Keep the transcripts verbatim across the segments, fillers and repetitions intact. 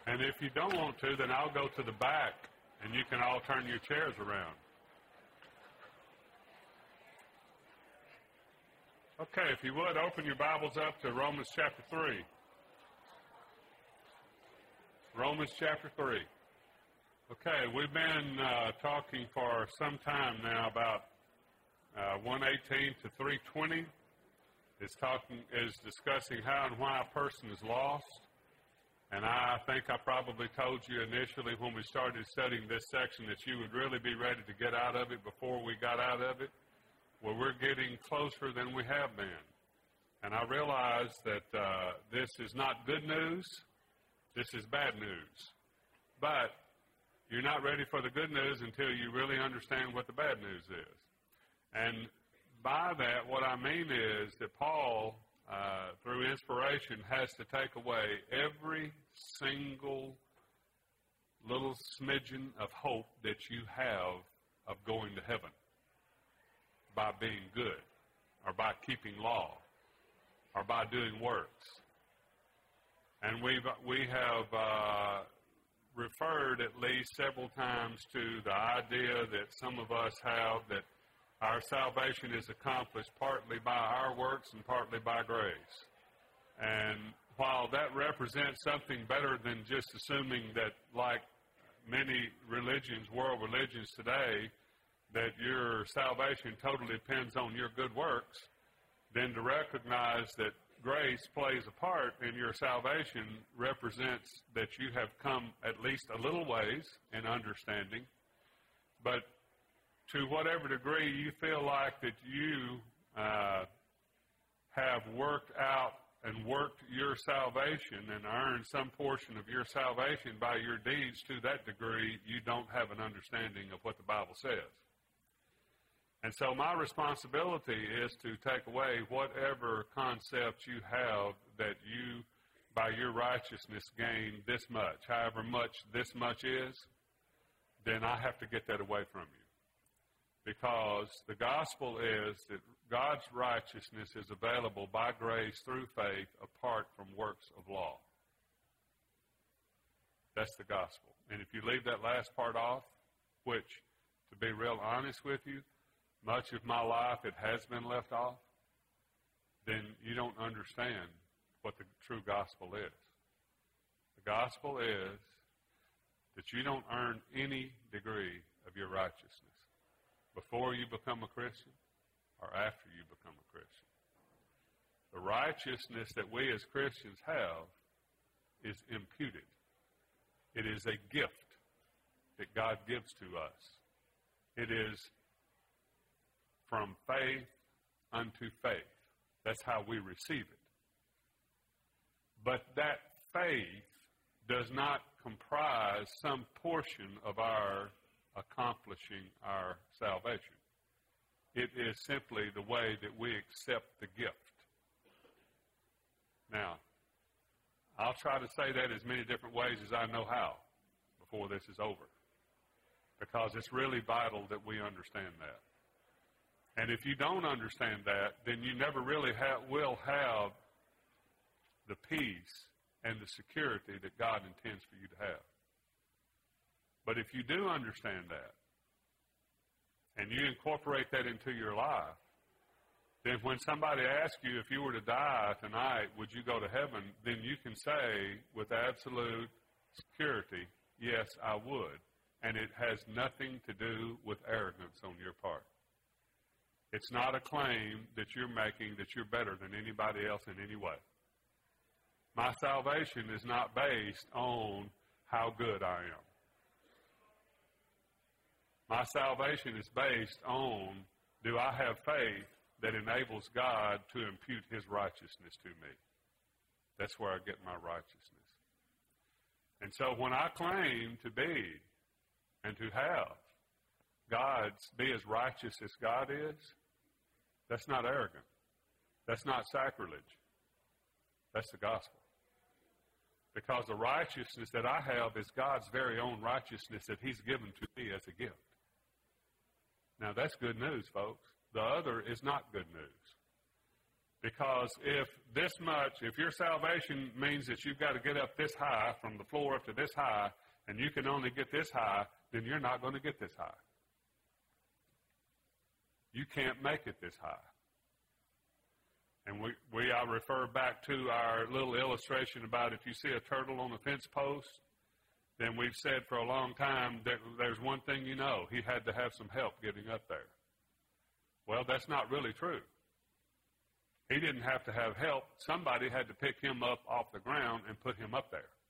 And if you don't want to, then I'll go to the back, and you can all turn your chairs around. Okay, if you would, open your Bibles up to Romans chapter three. Romans chapter three. Okay, we've been uh, talking for some time now about uh, one eighteen to three twenty. It's talking is discussing how and why a person is lost. And I think I probably told you initially when we started studying this section that you would really be ready to get out of it before we got out of it. Well, we're getting closer than we have been. And I realize that uh, this is not good news. This is bad news. But you're not ready for the good news until you really understand what the bad news is. And by that, what I mean is that Paul, uh, through inspiration, has to take away every single little smidgen of hope that you have of going to heaven by being good, or by keeping law, or by doing works. And we've, we have uh, referred at least several times to the idea that some of us have that our salvation is accomplished partly by our works and partly by grace. And while that represents something better than just assuming that, like many religions, world religions today, that your salvation totally depends on your good works, then to recognize that grace plays a part in your salvation represents that you have come at least a little ways in understanding. But to whatever degree you feel like that you uh, have worked out and worked your salvation and earned some portion of your salvation by your deeds, to that degree, you don't have an understanding of what the Bible says. And so my responsibility is to take away whatever concept you have that you, by your righteousness, gain this much. However much this much is, then I have to get that away from you. Because the gospel is that God's righteousness is available by grace through faith apart from works of law. That's the gospel. And if you leave that last part off, which, to be real honest with you, much of my life it has been left off, then you don't understand what the true gospel is. The gospel is that you don't earn any degree of your righteousness before you become a Christian or after you become a Christian. The righteousness that we as Christians have is imputed. It is a gift that God gives to us. It is from faith unto faith. That's how we receive it. But that faith does not comprise some portion of our accomplishing our salvation. It is simply the way that we accept the gift. Now, I'll try to say that as many different ways as I know how before this is over, because it's really vital that we understand that. And if you don't understand that, then you never really ha- will have the peace and the security that God intends for you to have. But if you do understand that, and you incorporate that into your life, then when somebody asks you if you were to die tonight, would you go to heaven, then you can say with absolute security, yes, I would. And it has nothing to do with arrogance on your part. It's not a claim that you're making that you're better than anybody else in any way. My salvation is not based on how good I am. My salvation is based on, do I have faith that enables God to impute His righteousness to me? That's where I get my righteousness. And so when I claim to be and to have God's, be as righteous as God is, that's not arrogant. That's not sacrilege. That's the gospel. Because the righteousness that I have is God's very own righteousness that He's given to me as a gift. Now, that's good news, folks. The other is not good news. Because if this much, if your salvation means that you've got to get up this high, from the floor up to this high, and you can only get this high, then you're not going to get this high. You can't make it this high. And we, we I refer back to our little illustration about if you see a turtle on a fence post, then we've said for a long time that there's one thing you know, he had to have some help getting up there. Well, that's not really true. He didn't have to have help. Somebody had to pick him up off the ground and put him up there.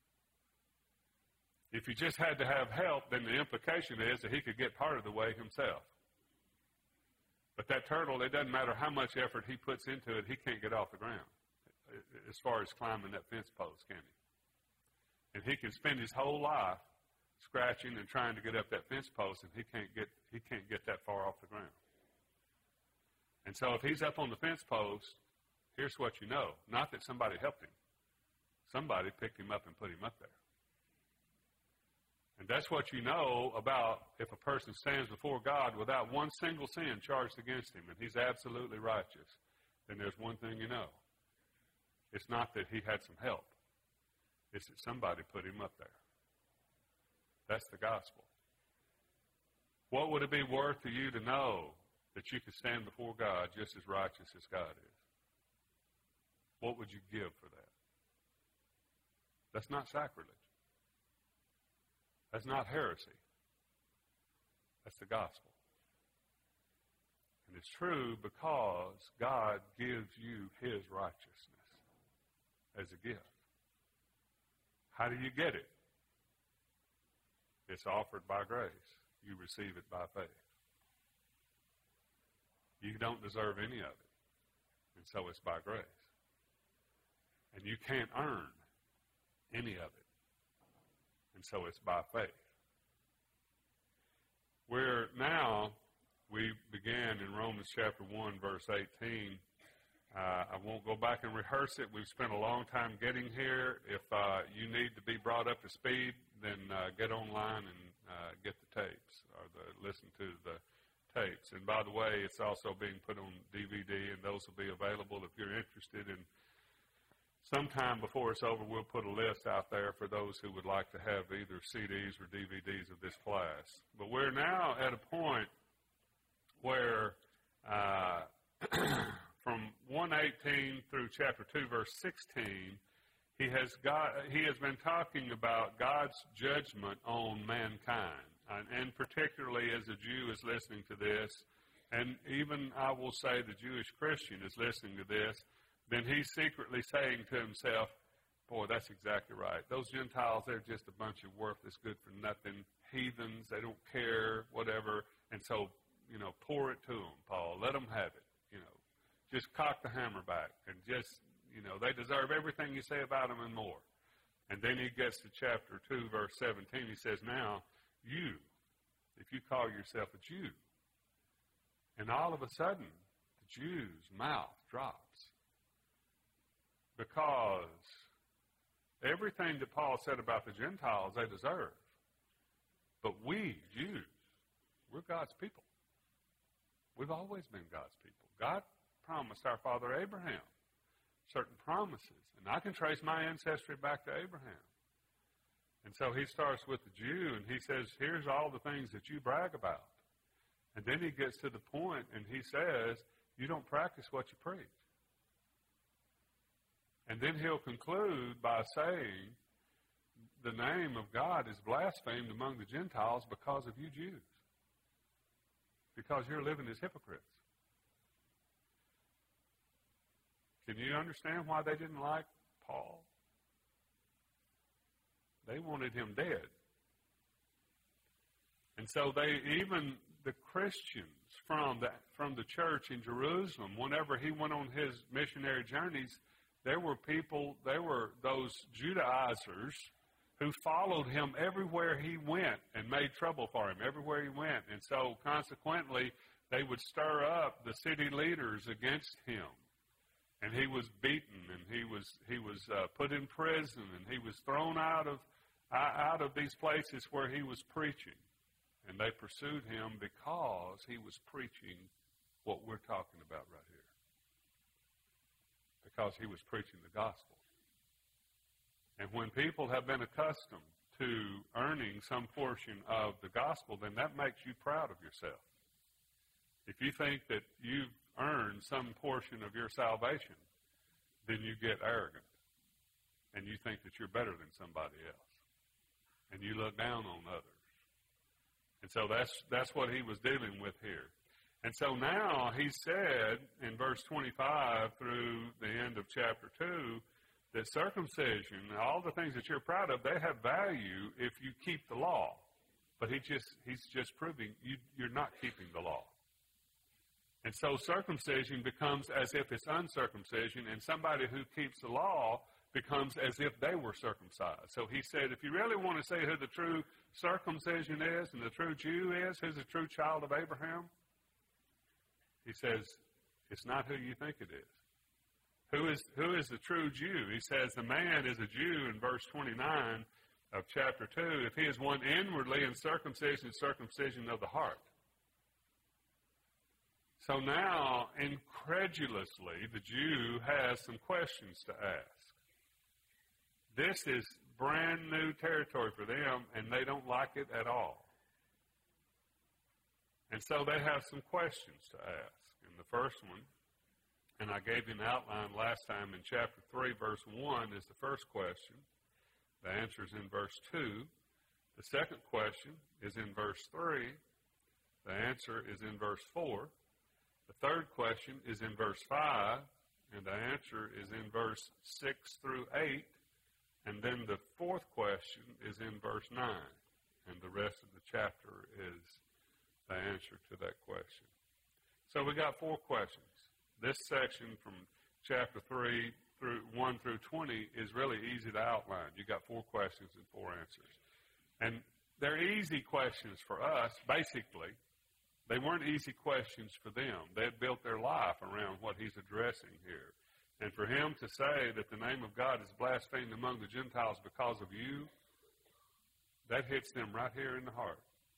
If he just had to have help, then the implication is that he could get part of the way himself. But that turtle, it doesn't matter how much effort he puts into it, he can't get off the ground as far as climbing that fence post, can he? And he can spend his whole life scratching and trying to get up that fence post, and he can't get he can't get that far off the ground. And so if he's up on the fence post, here's what you know. Not that somebody helped him. Somebody picked him up and put him up there. And that's what you know about if a person stands before God without one single sin charged against him, and he's absolutely righteous, then there's one thing you know. It's not that he had some help. It's that somebody put him up there. That's the gospel. What would it be worth to you to know that you could stand before God just as righteous as God is? What would you give for that? That's not sacrilege. That's not heresy. That's the gospel. And it's true because God gives you his righteousness as a gift. How do you get it? It's offered by grace. You receive it by faith. You don't deserve any of it. And so it's by grace. And you can't earn any of it. And so it's by faith. We're now, we began in Romans chapter one, verse eighteen. Uh, I won't go back and rehearse it. We've spent a long time getting here. If uh, you need to be brought up to speed, then uh, get online and uh, get the tapes or the, listen to the tapes. And by the way, it's also being put on D V D, and those will be available if you're interested. And sometime before it's over, we'll put a list out there for those who would like to have either C Ds or D V Ds of this class. But we're now at a point where uh, from one eighteen through chapter two, verse sixteen, he has got he has been talking about God's judgment on mankind. And, and particularly as a Jew is listening to this, and even I will say the Jewish Christian is listening to this, then he's secretly saying to himself, boy, that's exactly right. Those Gentiles, they're just a bunch of worthless, good-for-nothing heathens. They don't care, whatever. And so, you know, pour it to them, Paul. Let them have it, you know. Just cock the hammer back and just, you know, they deserve everything you say about them and more. And then he gets to chapter two, verse seventeen. He says, now, you, if you call yourself a Jew, and all of a sudden, the Jew's mouth drops. Because everything that Paul said about the Gentiles, they deserve. But we, Jews, we're God's people. We've always been God's people. God promised our father Abraham certain promises. And I can trace my ancestry back to Abraham. And so he starts with the Jew, and he says, here's all the things that you brag about. And then he gets to the point, and he says, you don't practice what you preach. And then he'll conclude by saying, the name of God is blasphemed among the Gentiles because of you Jews. Because you're living as hypocrites. Can you understand why they didn't like Paul? They wanted him dead. And so they, even the Christians from the, from the church in Jerusalem, whenever he went on his missionary journeys, there were people, there were those Judaizers who followed him everywhere he went and made trouble for him everywhere he went. And so consequently, they would stir up the city leaders against him. And he was beaten, and he was he was uh, put in prison, and he was thrown out of out of these places where he was preaching. And they pursued him because he was preaching what we're talking about right here. because he was preaching the gospel. And when people have been accustomed to earning some portion of the gospel, then that makes you proud of yourself. If you think that you've earned some portion of your salvation, then you get arrogant. And you think that you're better than somebody else. And you look down on others. And so that's that's what he was dealing with here. And so now he said in verse twenty-five through the end of chapter two, that circumcision, all the things that you're proud of, they have value if you keep the law. But he just he's just proving you, you're not keeping the law. And so circumcision becomes as if it's uncircumcision, and somebody who keeps the law becomes as if they were circumcised. So he said, if you really want to say who the true circumcision is and the true Jew is, who's the true child of Abraham, he says, it's not who you think it is. Who is who is the true Jew? He says the man is a Jew in verse twenty-nine of chapter two. If he is one inwardly, and circumcision, circumcision of the heart. So now, incredulously, the Jew has some questions to ask. This is brand new territory for them, and they don't like it at all. And so they have some questions to ask. And the first one, and I gave you an outline last time in chapter three, verse one, is the first question. The answer is in verse two. The second question is in verse three. The answer is in verse four. The third question is in verse five, and the answer is in verse six through eight. And then the fourth question is in verse nine, and the rest of the chapter is the answer to that question. So we got four questions. This section from chapter three through one through twenty is really easy to outline. You got four questions and four answers. And they're easy questions for us, basically. They weren't easy questions for them. They had built their life around what he's addressing here. And for him to say that the name of God is blasphemed among the Gentiles because of you, that hits them right here in the heart.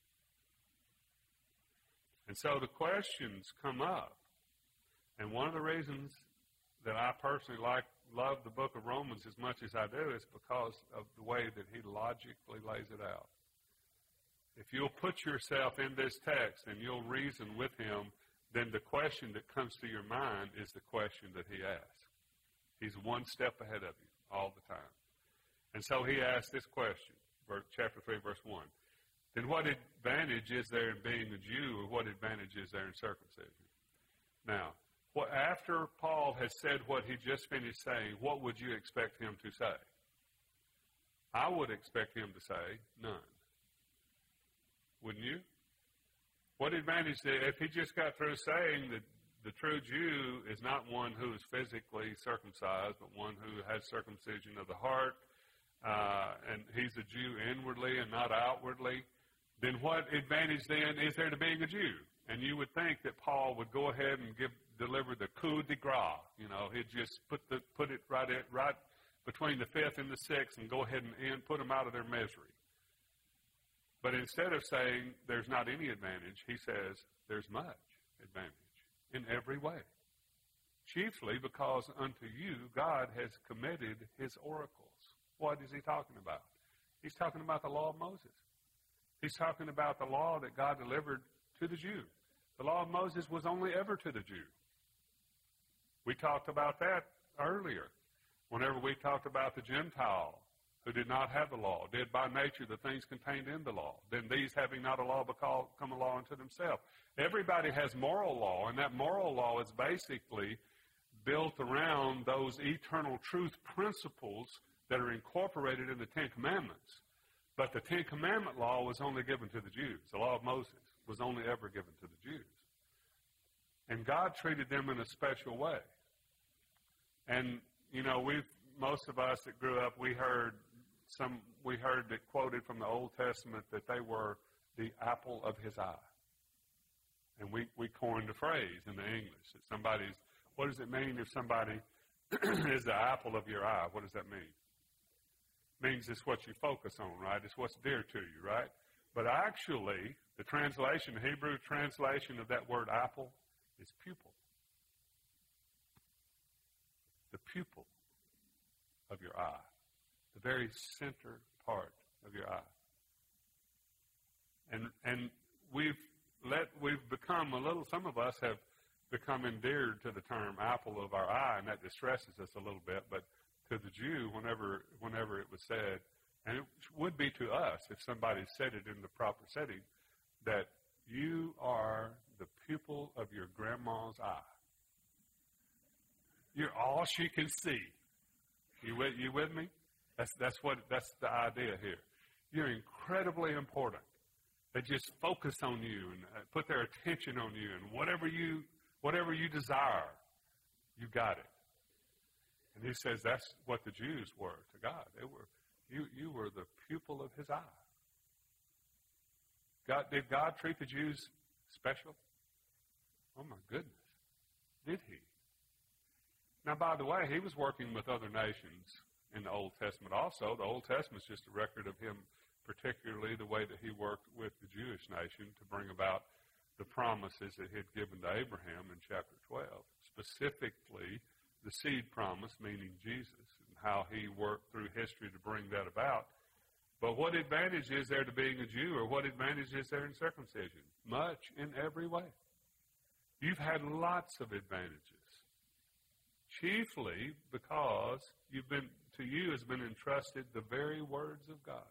And so the questions come up. And one of the reasons that I personally like, love the book of Romans as much as I do is because of the way that he logically lays it out. If you'll put yourself in this text and you'll reason with him, then the question that comes to your mind is the question that he asks. He's one step ahead of you all the time. And so he asks this question, chapter three, verse one. Then what advantage is there in being a Jew, or what advantage is there in circumcision? Now, what, after Paul has said what he just finished saying, what would you expect him to say? I would expect him to say, none. Wouldn't you? What advantage, if he just got through saying that the true Jew is not one who is physically circumcised, but one who has circumcision of the heart, uh, and he's a Jew inwardly and not outwardly, then what advantage then is there to being a Jew? And you would think that Paul would go ahead and give deliver the coup de grace. You know, he'd just put the put it right at, right between the fifth and the sixth and go ahead and end, put them out of their misery. But instead of saying there's not any advantage, he says there's much advantage in every way. Chiefly because unto you God has committed his oracles. What is he talking about? He's talking about the law of Moses. He's talking about the law that God delivered to the Jew. The law of Moses was only ever to the Jew. We talked about that earlier. Whenever we talked about the Gentile who did not have the law, did by nature the things contained in the law, then these having not a law become a law unto themselves. Everybody has moral law, and that moral law is basically built around those eternal truth principles that are incorporated in the Ten Commandments. But the Ten Commandment law was only given to the Jews. The law of Moses was only ever given to the Jews. And God treated them in a special way. And, you know, we've, most of us that grew up, we heard some, we heard it quoted from the Old Testament that they were the apple of his eye. And we, we coined a phrase in the English that somebody's, what does it mean if somebody is the apple of your eye? What does that mean? It means it's what you focus on, right? It's what's dear to you, right? But actually, the translation, the Hebrew translation of that word apple is pupil. The pupil of your eye, the very center part of your eye. And and we've let we've become a little. Some of us have become endeared to the term apple of our eye, and that distresses us a little bit. But to the Jew, whenever whenever it was said, and it would be to us if somebody said it in the proper setting, that you are the pupil of your grandma's eye. You're all she can see. You with you with me? That's that's what that's the idea here. You're incredibly important. They just focus on you and put their attention on you, and whatever you whatever you desire, you got it. And he says that's what the Jews were to God. They were you you were the pupil of his eye. God, did God treat the Jews special? Oh my goodness. Did he? Now, by the way, he was working with other nations in the Old Testament also. The Old Testament is just a record of him, particularly the way that he worked with the Jewish nation to bring about the promises that he had given to Abraham in chapter twelve. Specifically, the seed promise, meaning Jesus, and how he worked through history to bring that about. But what advantage is there to being a Jew, or what advantage is there in circumcision? Much, in every way. You've had lots of advantages. Chiefly because you've been to you has been entrusted the very words of God.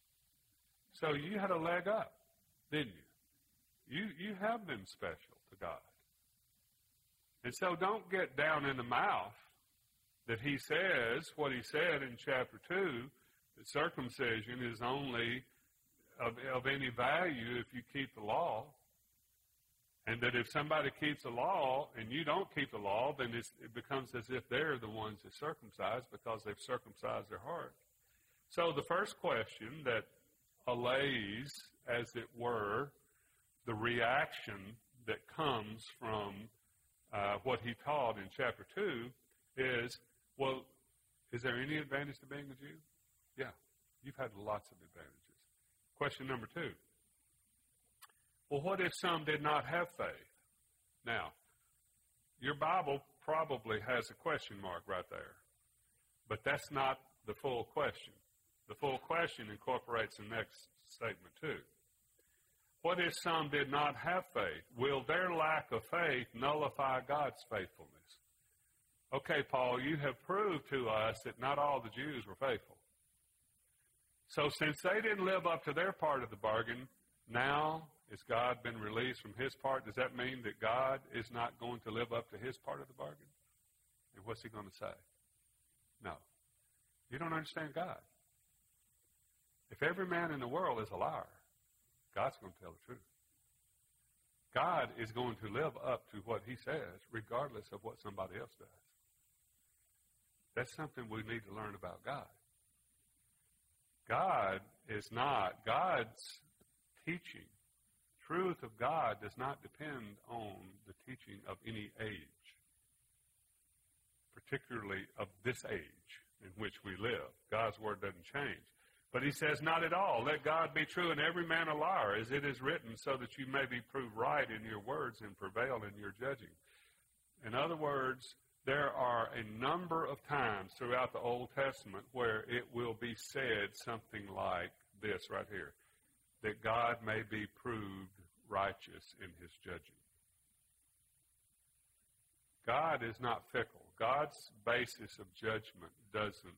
So you had a leg up, didn't you? You you have been special to God. And so don't get down in the mouth that he says what he said in chapter two, that circumcision is only of, of any value if you keep the law. And that if somebody keeps the law and you don't keep the law, then it's, it becomes as if they're the ones that circumcise because they've circumcised their heart. So the first question that allays, as it were, the reaction that comes from uh, what he taught in chapter two is, well, is there any advantage to being a Jew? Yeah, you've had lots of advantages. Question number two. Well, what if some did not have faith? Now, your Bible probably has a question mark right there. But that's not the full question. The full question incorporates the next statement too. What if some did not have faith? Will their lack of faith nullify God's faithfulness? Okay, Paul, you have proved to us that not all the Jews were faithful. So since they didn't live up to their part of the bargain, now has God been released from his part? Does that mean that God is not going to live up to his part of the bargain? And what's he going to say? No. You don't understand God. If every man in the world is a liar, God's going to tell the truth. God is going to live up to what he says, regardless of what somebody else does. That's something we need to learn about God. God is not, God's teaching, truth of God does not depend on the teaching of any age, particularly of this age in which we live. God's word doesn't change. But he says, not at all. Let God be true and every man a liar, as it is written, so that you may be proved right in your words and prevail in your judging. In other words, there are a number of times throughout the Old Testament where it will be said something like this right here, that God may be proved righteous in his judging. God is not fickle. God's basis of judgment doesn't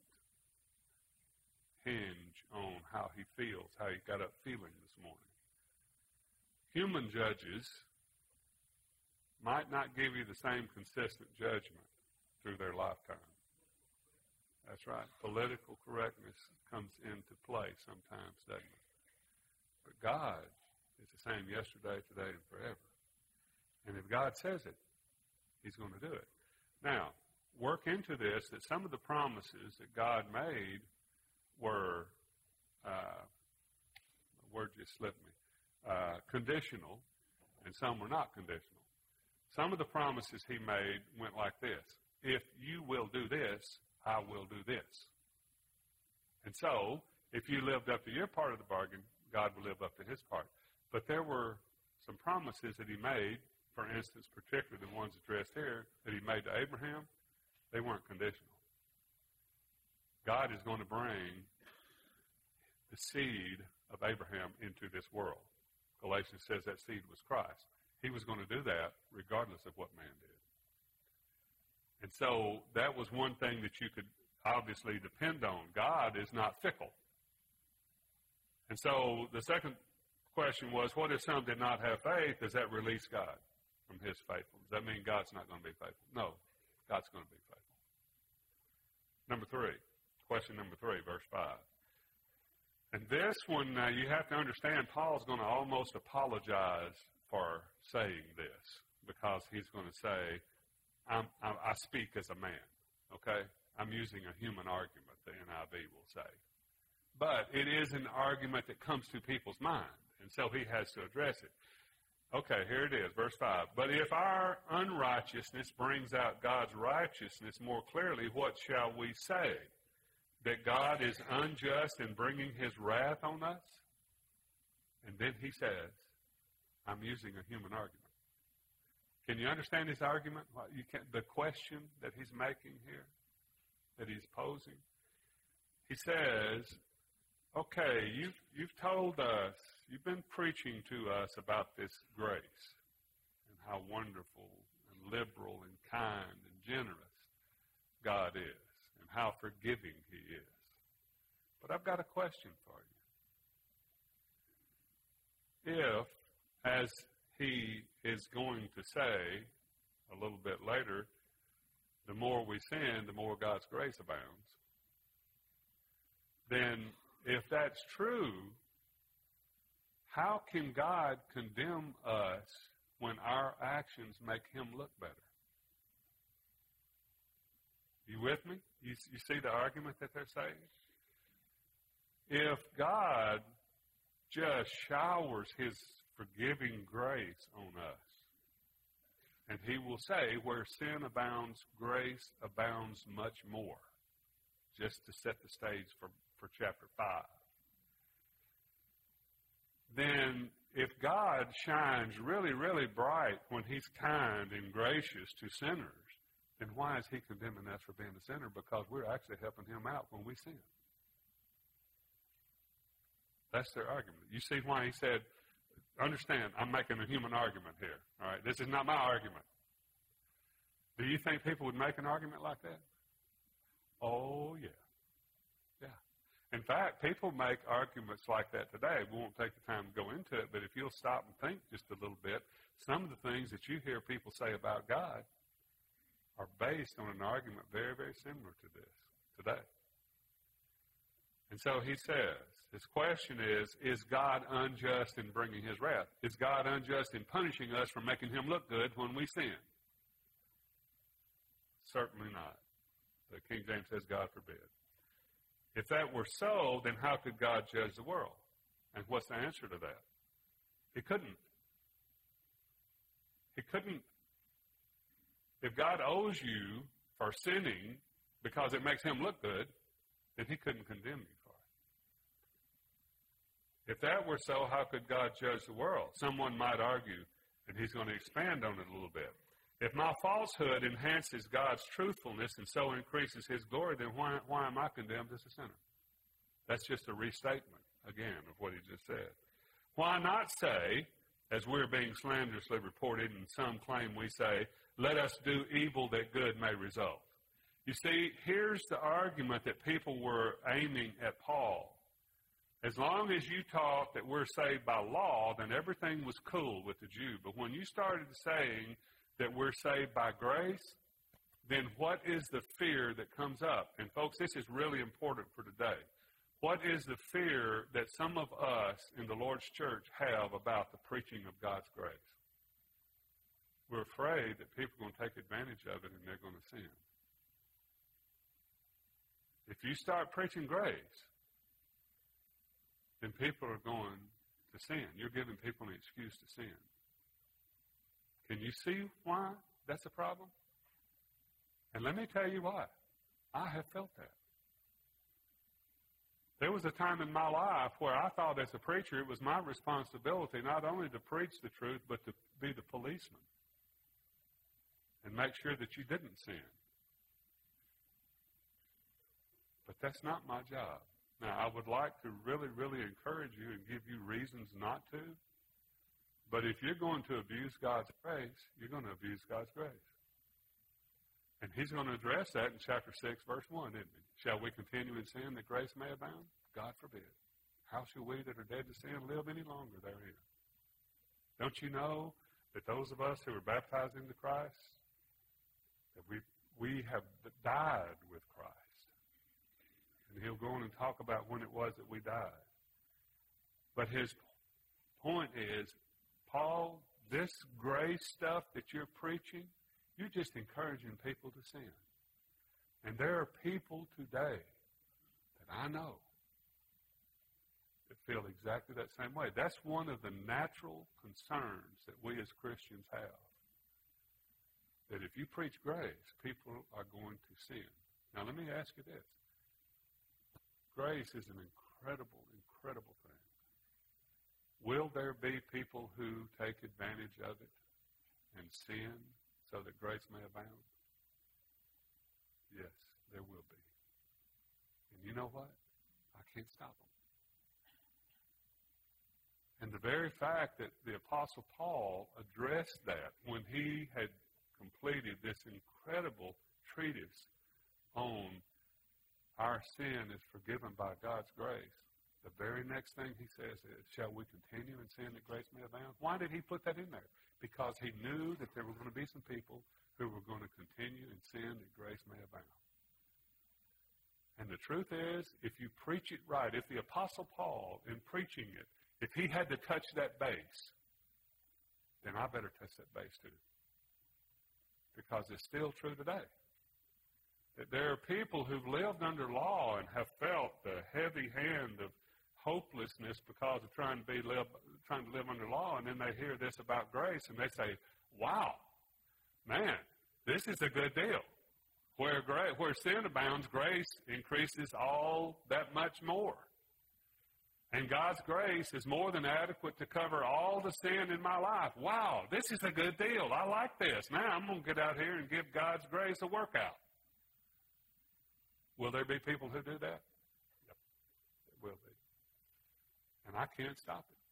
hinge on how he feels, how he got up feeling this morning. Human judges might not give you the same consistent judgment through their lifetime. That's right. Political correctness comes into play sometimes, doesn't it? But God is the same yesterday, today, and forever. And if God says it, he's going to do it. Now, work into this that some of the promises that God made were, uh, the word just slipped me, uh, conditional, and some were not conditional. Some of the promises he made went like this. If you will do this, I will do this. And so, if you lived up to your part of the bargain, God will live up to his part. But there were some promises that he made, for instance, particularly the ones addressed here, that he made to Abraham. They weren't conditional. God is going to bring the seed of Abraham into this world. Galatians says that seed was Christ. He was going to do that regardless of what man did. And so that was one thing that you could obviously depend on. God is not fickle. And so the second question was, what if some did not have faith? Does that release God from his faithfulness? Does that mean God's not going to be faithful? No, God's going to be faithful. Number three, question number three, verse five. And this one, uh, you have to understand, Paul's going to almost apologize for saying this because he's going to say, I'm, I'm, I speak as a man, okay? I'm using a human argument, the N I V will say. But it is an argument that comes to people's mind, and so he has to address it. Okay, here it is, verse five. But if our unrighteousness brings out God's righteousness more clearly, what shall we say? That God is unjust in bringing his wrath on us? And then he says, I'm using a human argument. Can you understand his argument? You can, the question that he's making here, that he's posing? He says, okay, you've, you've told us, you've been preaching to us about this grace and how wonderful and liberal and kind and generous God is and how forgiving he is. But I've got a question for you. If, as he is going to say a little bit later, the more we sin, the more God's grace abounds, then if that's true, how can God condemn us when our actions make him look better? You with me? You, you see the argument that they're saying? If God just showers his forgiving grace on us, and he will say, where sin abounds, grace abounds much more, just to set the stage for, for chapter five. Then if God shines really, really bright when he's kind and gracious to sinners, then why is he condemning us for being a sinner? Because we're actually helping him out when we sin. That's their argument. You see why he said, understand, I'm making a human argument here. All right, this is not my argument. Do you think people would make an argument like that? Oh, yeah. Yeah. In fact, people make arguments like that today. We won't take the time to go into it, but if you'll stop and think just a little bit, some of the things that you hear people say about God are based on an argument very, very similar to this today. And so he says, his question is, is God unjust in bringing his wrath? Is God unjust in punishing us for making him look good when we sin? Certainly not. The King James says, God forbid. If that were so, then how could God judge the world? And what's the answer to that? He couldn't. He couldn't. If God owes you for sinning because it makes him look good, then he couldn't condemn you for it. If that were so, how could God judge the world? Someone might argue, and he's going to expand on it a little bit. If my falsehood enhances God's truthfulness and so increases his glory, then why, why am I condemned as a sinner? That's just a restatement, again, of what he just said. Why not say, as we're being slanderously reported, and some claim we say, let us do evil that good may result. You see, here's the argument that people were aiming at Paul. As long as you taught that we're saved by law, then everything was cool with the Jew. But when you started saying that we're saved by grace, then what is the fear that comes up? And folks, this is really important for today. What is the fear that some of us in the Lord's church have about the preaching of God's grace? We're afraid that people are going to take advantage of it and they're going to sin. If you start preaching grace, then people are going to sin. You're giving people an excuse to sin. Can you see why that's a problem? And let me tell you why. I have felt that. There was a time in my life where I thought as a preacher it was my responsibility not only to preach the truth, but to be the policeman and make sure that you didn't sin. But that's not my job. Now, I would like to really, really encourage you and give you reasons not to. But if you're going to abuse God's grace, you're going to abuse God's grace. And he's going to address that in chapter six, verse one, isn't he? Shall we continue in sin that grace may abound? God forbid. How shall we that are dead to sin live any longer therein? Don't you know that those of us who are baptized into Christ, that we we have died with Christ? And he'll go on and talk about when it was that we died. But his point is, Paul, this grace stuff that you're preaching, you're just encouraging people to sin. And there are people today that I know that feel exactly that same way. That's one of the natural concerns that we as Christians have. That if you preach grace, people are going to sin. Now let me ask you this. Grace is an incredible, incredible thing. Will there be people who take advantage of it and sin so that grace may abound? Yes, there will be. And you know what? I can't stop them. And the very fact that the Apostle Paul addressed that when he had completed this incredible treatise on our sin is forgiven by God's grace, the very next thing he says is, shall we continue in sin that grace may abound? Why did he put that in there? Because he knew that there were going to be some people who were going to continue in sin that grace may abound. And the truth is, if you preach it right, if the Apostle Paul, in preaching it, if he had to touch that base, then I better touch that base too. Because it's still true today. That there are people who've lived under law and have felt the heavy hand of hopelessness because of trying to be live, trying to live under law, and then they hear this about grace and they say, wow, man, this is a good deal. Where grace, where sin abounds, grace increases all that much more. And God's grace is more than adequate to cover all the sin in my life. Wow, this is a good deal. I like this. Now I'm going to get out here and give God's grace a workout. Will there be people who do that? Yep, there will be. And I can't stop it.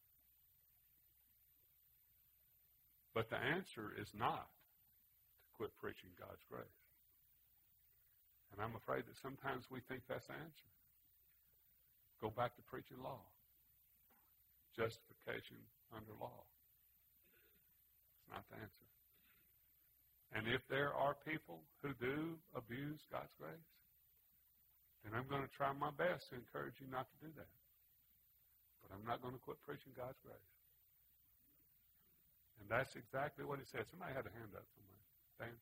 But the answer is not to quit preaching God's grace. And I'm afraid that sometimes we think that's the answer. Go back to preaching law. Justification under law. It's not the answer. And if there are people who do abuse God's grace, then I'm going to try my best to encourage you not to do that. But I'm not going to quit preaching God's grace. And that's exactly what it says. Somebody had a hand up somewhere. Dan?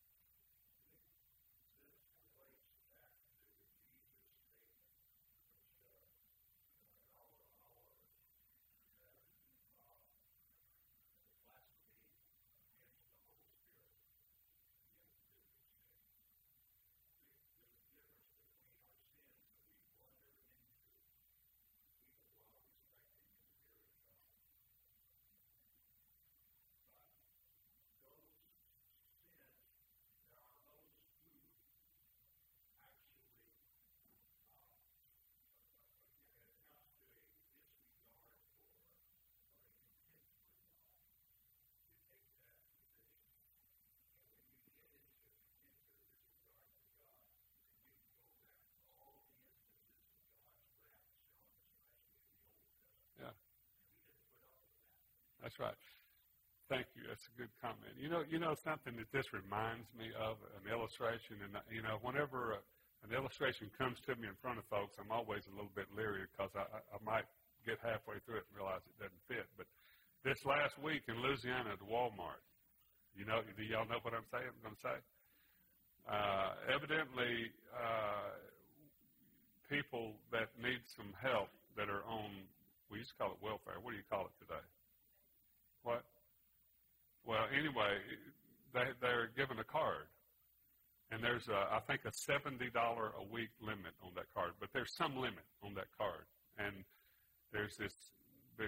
That's right. Thank you. That's a good comment. You know, you know something that this reminds me of, an illustration. And, you know, whenever a, an illustration comes to me in front of folks, I'm always a little bit leery because I, I, I might get halfway through it and realize it doesn't fit. But this last week in Louisiana at the Walmart, you know, do y'all know what I'm saying? I'm going to say? Uh, evidently, uh, people that need some help that are on, we used to call it welfare. What do you call it today? What? Well, anyway, they, they're given a card. And there's, a, I think, a seventy dollars a week limit on that card. But there's some limit on that card. And there's this big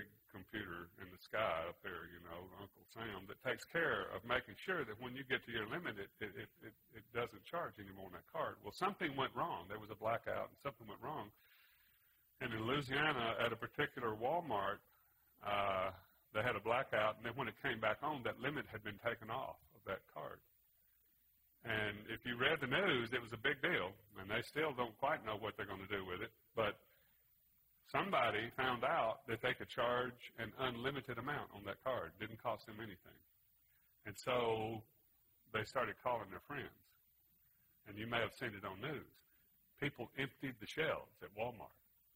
computer in the sky up there, you know, Uncle Sam, that takes care of making sure that when you get to your limit, it, it, it, it, it doesn't charge anymore on that card. Well, something went wrong. There was a blackout and something went wrong. And in Louisiana, at a particular Walmart, uh, they had a blackout, and then when it came back on, that limit had been taken off of that card. And if you read the news, it was a big deal, and they still don't quite know what they're going to do with it. But somebody found out that they could charge an unlimited amount on that card. It didn't cost them anything. And so they started calling their friends. And you may have seen it on news. People emptied the shelves at Walmart.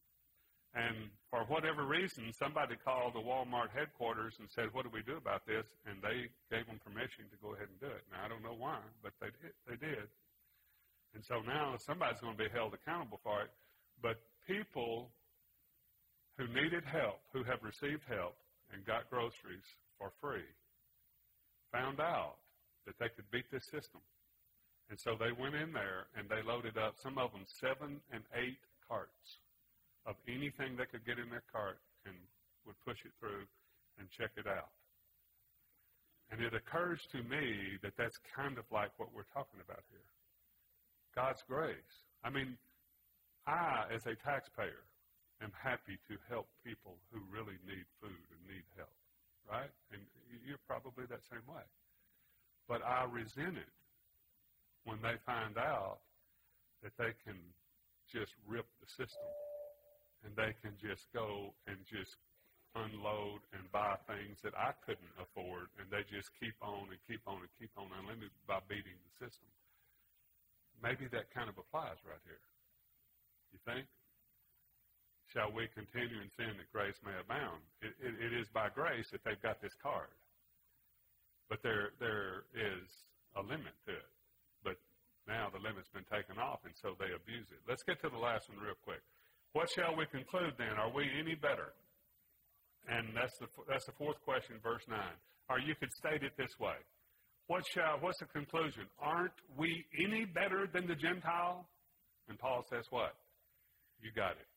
And for whatever reason, somebody called the Walmart headquarters and said, what do we do about this? And they gave them permission to go ahead and do it. Now, I don't know why, but they did. They did. And so now somebody's going to be held accountable for it. But people who needed help, who have received help and got groceries for free, found out that they could beat this system. And so they went in there and they loaded up, some of them, seven and eight carts of anything they could get in their cart and would push it through and check it out. And it occurs to me that that's kind of like what we're talking about here. God's grace. I mean, I, as a taxpayer, am happy to help people who really need food and need help, right? And you're probably that same way. But I resent it when they find out that they can just rip the system. And they can just go and just unload and buy things that I couldn't afford, and they just keep on and keep on and keep on unlimited by beating the system. Maybe that kind of applies right here. You think? Shall we continue in sin that grace may abound? It, it, it is by grace that they've got this card. But there there is a limit to it. But now the limit's been taken off, and so they abuse it. Let's get to the last one real quick. What shall we conclude then? Are we any better? And that's the that's the fourth question, verse nine. Or you could state it this way. What shall, what's the conclusion? Aren't we any better than the Gentile? And Paul says what? You got it.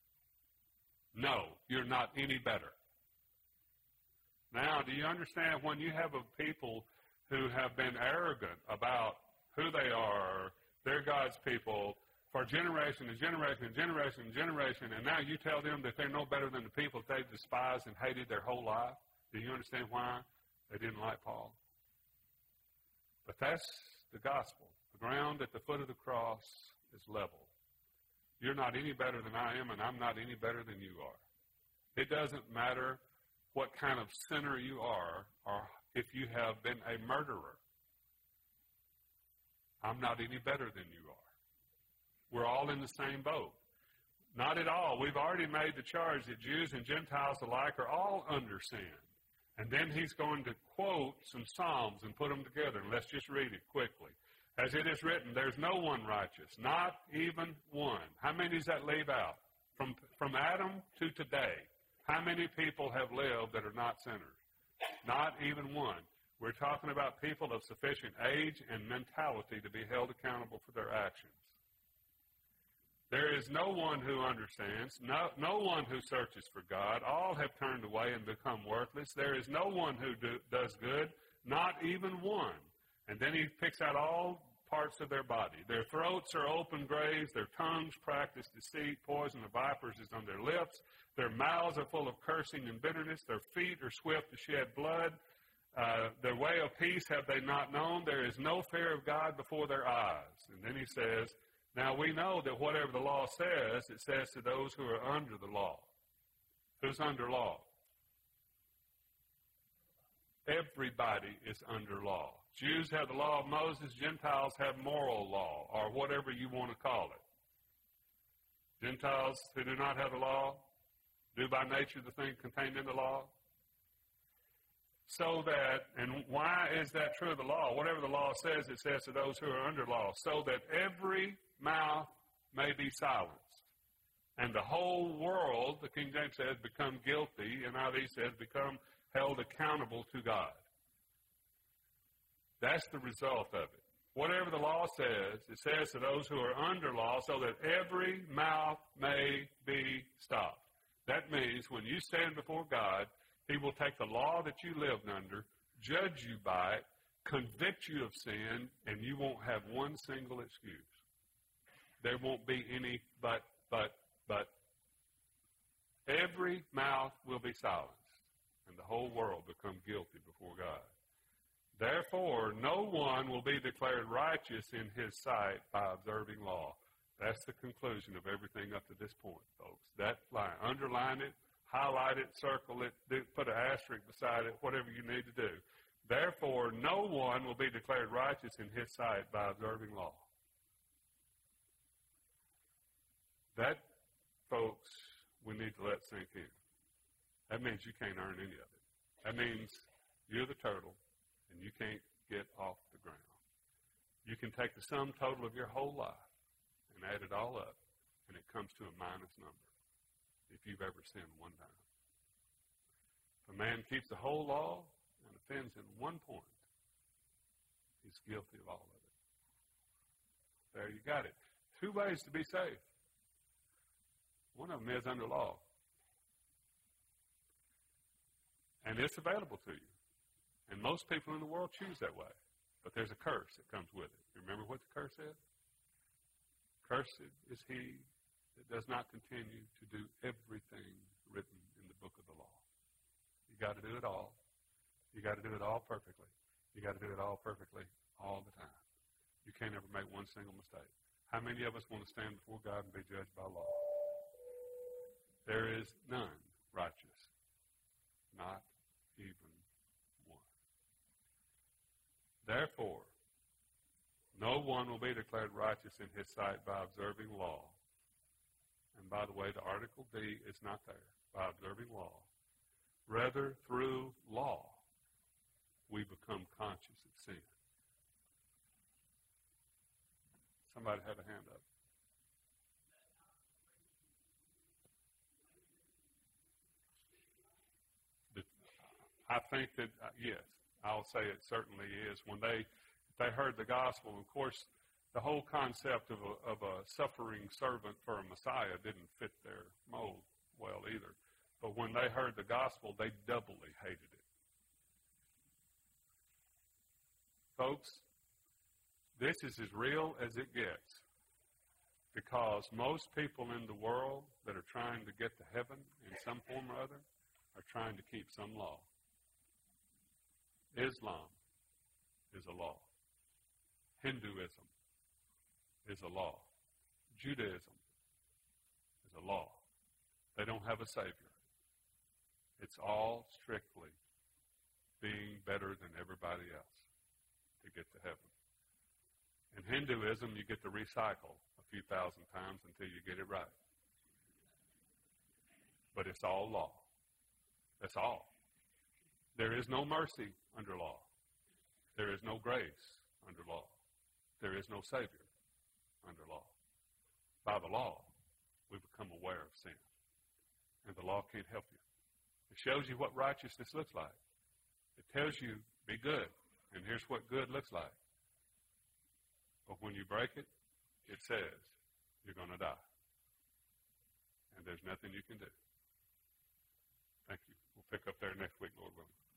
No, you're not any better. Now, do you understand when you have a people who have been arrogant about who they are, they're God's people, for generation and generation and generation and generation, and now you tell them that they're no better than the people that they've despised and hated their whole life? Do you understand why they didn't like Paul? But that's the gospel. The ground at the foot of the cross is level. You're not any better than I am, and I'm not any better than you are. It doesn't matter what kind of sinner you are, or if you have been a murderer. I'm not any better than you are. We're all in the same boat. Not at all. We've already made the charge that Jews and Gentiles alike are all under sin. And then he's going to quote some Psalms and put them together. And let's just read it quickly. As it is written, there's no one righteous, not even one. How many does that leave out? From, from Adam to today, how many people have lived that are not sinners? Not even one. We're talking about people of sufficient age and mentality to be held accountable for their actions. There is no one who understands, no, no one who searches for God. All have turned away and become worthless. There is no one who do, does good, not even one. And then he picks out all parts of their body. Their throats are open graves. Their tongues practice deceit. Poison of vipers is on their lips. Their mouths are full of cursing and bitterness. Their feet are swift to shed blood. Uh, their way of peace have they not known. There is no fear of God before their eyes. And then he says, now we know that whatever the law says, it says to those who are under the law. Who's under law? Everybody is under law. Jews have the law of Moses. Gentiles have moral law, or whatever you want to call it. Gentiles who do not have the law do by nature the thing contained in the law. So that, and why is that true of the law? Whatever the law says, it says to those who are under law, so that every mouth may be silenced. And the whole world, the King James says, become guilty, and N I V says, become held accountable to God. That's the result of it. Whatever the law says, it says to those who are under law, so that every mouth may be stopped. That means when you stand before God, He will take the law that you lived under, judge you by it, convict you of sin, and you won't have one single excuse. There won't be any but, but, but. Every mouth will be silenced, and the whole world become guilty before God. Therefore, no one will be declared righteous in his sight by observing law. That's the conclusion of everything up to this point, folks. That line, underline it, highlight it, circle it, do, put an asterisk beside it, whatever you need to do. Therefore, no one will be declared righteous in his sight by observing law. That, folks, we need to let sink in. That means you can't earn any of it. That means you're the turtle, and you can't get off the ground. You can take the sum total of your whole life and add it all up, and it comes to a minus number if you've ever sinned one time. If a man keeps the whole law and offends in one point, he's guilty of all of it. There you got it. Two ways to be saved. One of them is under law. And it's available to you. And most people in the world choose that way. But there's a curse that comes with it. You remember what the curse is? Cursed is he that does not continue to do everything written in the book of the law. You got to do it all. You got to do it all perfectly. You got to do it all perfectly all the time. You can't ever make one single mistake. How many of us want to stand before God and be judged by law? There is none righteous, not even one. Therefore, no one will be declared righteous in his sight by observing law. And by the way, the article D is not there. By observing law. Rather, through law, we become conscious of sin. Somebody had a hand up. I think that, uh, yes, I'll say it certainly is. When they they heard the gospel, of course, the whole concept of a, of a suffering servant for a Messiah didn't fit their mold well either. But when they heard the gospel, they doubly hated it. Folks, this is as real as it gets, because most people in the world that are trying to get to heaven in some form or other are trying to keep some law. Islam is a law. Hinduism is a law. Judaism is a law. They don't have a Savior. It's all strictly being better than everybody else to get to heaven. In Hinduism, you get to recycle a few thousand times until you get it right. But it's all law. That's all. There is no mercy under law. There is no grace under law. There is no Savior under law. By the law, we become aware of sin. And the law can't help you. It shows you what righteousness looks like. It tells you, be good, and here's what good looks like. But when you break it, it says you're going to die. And there's nothing you can do. Thank you. We'll pick up there next week, Lord willing.